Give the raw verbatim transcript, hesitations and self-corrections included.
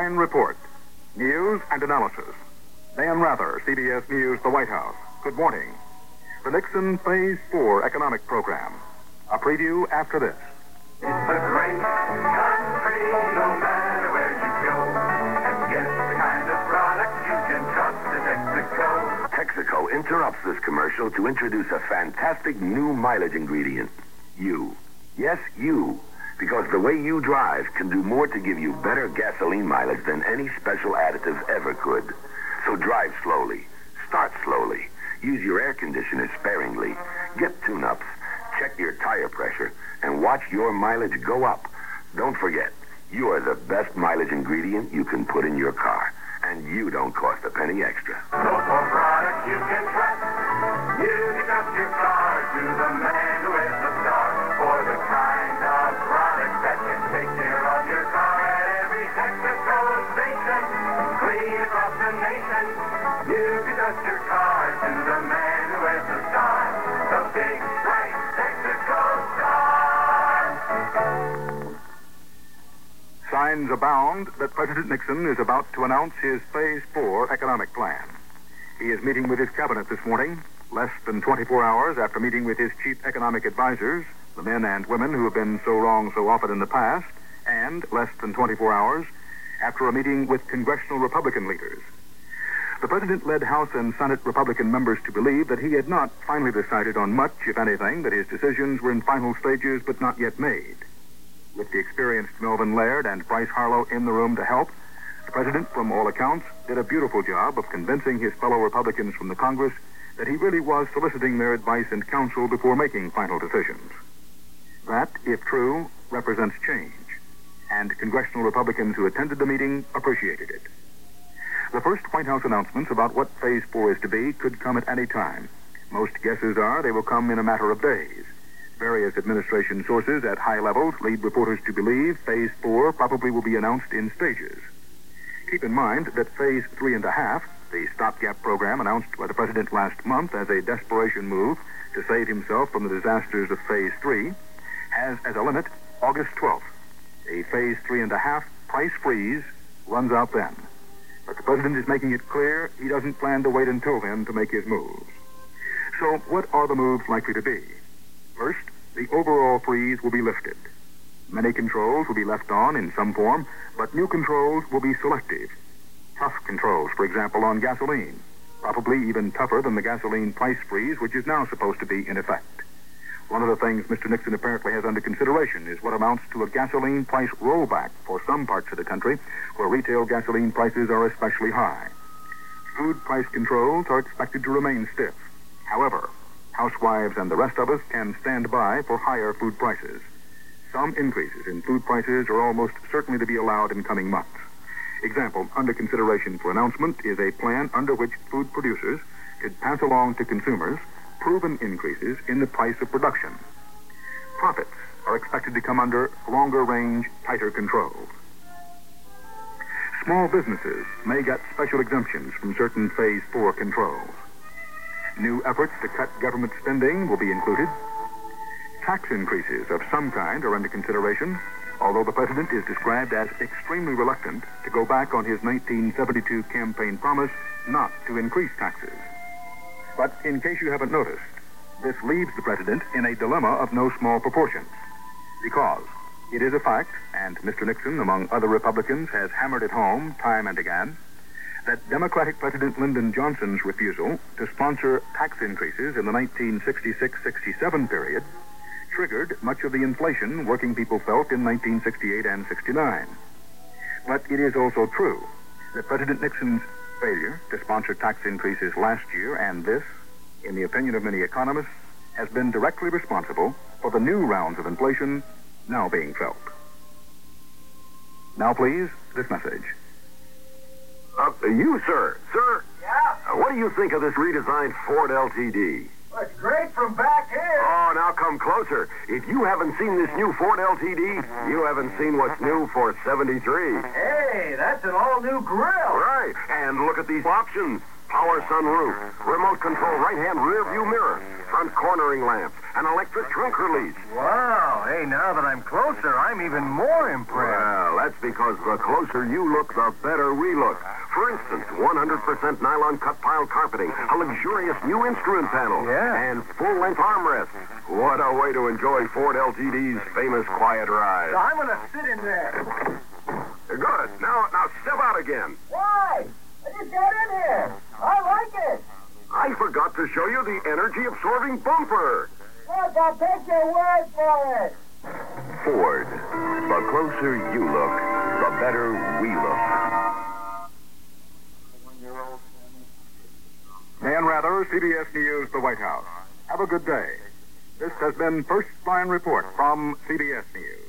Fine report. News and analysis. Dan Rather, C B S News, The White House. Good morning. The Nixon Phase four economic program. A preview after this. It's a great country, no matter where you go. And get the kind of product you can trust to Texaco. Texaco interrupts this commercial to introduce a fantastic new mileage ingredient. You. Yes, you. Because the way you drive can do more to give you better gasoline mileage than any special additive ever could. So drive slowly. Start slowly. Use your air conditioner sparingly. Get tune-ups. Check your tire pressure. And watch your mileage go up. Don't forget, you are the best mileage ingredient you can put in your car. And you don't cost a penny extra. So for product you can trust, you can trust your car to the man who is the star. For the kind of product that can take care of your car at every Texaco station, clean across the nation. You can trust your car to the man who is the star. The big, bright Texaco star. Signs abound that President Nixon is about to announce his Phase four economic plan. He is meeting with his cabinet this morning, less than twenty-four hours after meeting with his chief economic advisors, the men and women who have been so wrong so often in the past, and less than twenty-four hours after a meeting with congressional Republican leaders. The president led House and Senate Republican members to believe that he had not finally decided on much, if anything, that his decisions were in final stages but not yet made. With the experienced Melvin Laird and Bryce Harlow in the room to help, the president, from all accounts, did a beautiful job of convincing his fellow Republicans from the Congress that he really was soliciting their advice and counsel before making final decisions. That, if true, represents change, and congressional Republicans who attended the meeting appreciated it. The first White House announcements about what Phase four is to be could come at any time. Most guesses are they will come in a matter of days. Various administration sources at high levels lead reporters to believe Phase four probably will be announced in stages. Keep in mind that Phase three and a half, the stopgap program announced by the president last month as a desperation move to save himself from the disasters of Phase three, has as a limit August twelfth. A Phase three and a half price freeze runs out then. But the president is making it clear he doesn't plan to wait until then to make his moves. So what are the moves likely to be? First, the overall freeze will be lifted. Many controls will be left on in some form, but new controls will be selective. Tough controls, for example, on gasoline, probably even tougher than the gasoline price freeze, which is now supposed to be in effect. One of the things Mister Nixon apparently has under consideration is what amounts to a gasoline price rollback for some parts of the country where retail gasoline prices are especially high. Food price controls are expected to remain stiff. However, housewives and the rest of us can stand by for higher food prices. Some increases in food prices are almost certainly to be allowed in coming months. Example, under consideration for announcement is a plan under which food producers could pass along to consumers proven increases in the price of production. Profits are expected to come under longer-range, tighter controls. Small businesses may get special exemptions from certain Phase four controls. New efforts to cut government spending will be included. Tax increases of some kind are under consideration, although the president is described as extremely reluctant to go back on his nineteen seventy-two campaign promise not to increase taxes. But in case you haven't noticed, this leaves the president in a dilemma of no small proportions. Because it is a fact, and Mister Nixon, among other Republicans, has hammered it home time and again, that Democratic President Lyndon Johnson's refusal to sponsor tax increases in the nineteen sixty-six sixty-seven period triggered much of the inflation working people felt in nineteen sixty-eight and sixty-nine. But it is also true that President Nixon's failure to sponsor tax increases last year and this, in the opinion of many economists, has been directly responsible for the new rounds of inflation now being felt. Now, please, this message. Uh, you, sir. Sir? Yeah? Uh, what do you think of this redesigned Ford L T D? Well, it's great from back here. Oh, now come closer. If you haven't seen this new Ford L T D, you haven't seen what's new for seventy-three. Hey, that's an all-new grill. Right. And look at these options. power sunroof, remote control right-hand rear view mirror, front cornering lamps, an electric trunk release. Wow. Hey, now that I'm closer, I'm even more impressed. Well, that's because the closer you look, the better we look. For instance, one hundred percent nylon cut pile carpeting, a luxurious new instrument panel, Yeah. and full-length armrests. What a way to enjoy Ford L T D's famous quiet ride. So I'm going to sit in there. Good. Now, now step out again. Why? I just got in here. I like it. I forgot to show you the energy-absorbing bumper. Look, I'll take your word for it. Ford. The closer you look, the better we look. Dan Rather, C B S News, the White House. Have a good day. This has been First Line Report from C B S News.